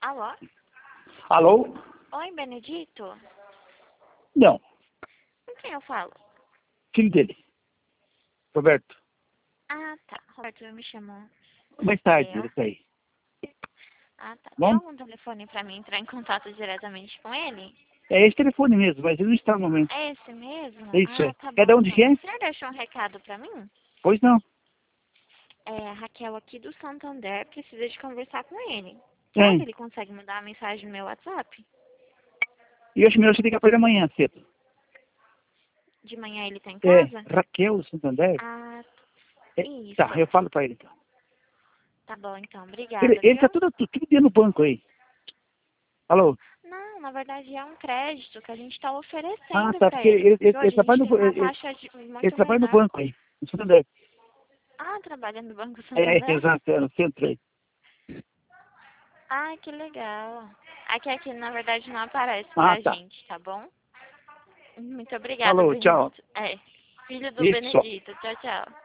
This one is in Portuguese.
Alô? Alô? Oi, Benedito? Não, Com quem eu falo? filho dele, Roberto. Ah, tá. Roberto me chamou. Mais tarde, ele tá aí. Ah, tá. Tem Bom? algum telefone pra mim entrar em contato diretamente com ele? É esse telefone mesmo, mas ele não está no momento. É esse mesmo? É isso Ah, aí. tá É bom de onde então. que é? O senhor deixou um recado pra mim? Pois não. É, a Raquel aqui do Santander precisa de conversar com ele. Será É. que ele consegue mandar uma mensagem no meu WhatsApp? E eu acho melhor você ligar para ele amanhã cedo. De manhã ele tá em É, casa? Raquel Santander? Ah, É, tá, isso. eu falo para ele então. Tá bom então. Ele, Obrigada, ele tá viu? tudo dia no banco aí. Alô? Não, na verdade é um crédito que a gente está Ah, oferecendo tá, para porque ele. ele, E ele hoje a trabalha gente no, tem uma ele, taxa ele muito trabalha no menor. banco aí, no Santander. Ah, trabalha no Banco É, Santander? exato, é no centro aí. Ah, que legal. Aqui na verdade não aparece Ah, pra tá. gente, tá bom? Muito obrigada, Falou, tchau. Benedito. É, filho do Isso. Benedito. Tchau, tchau.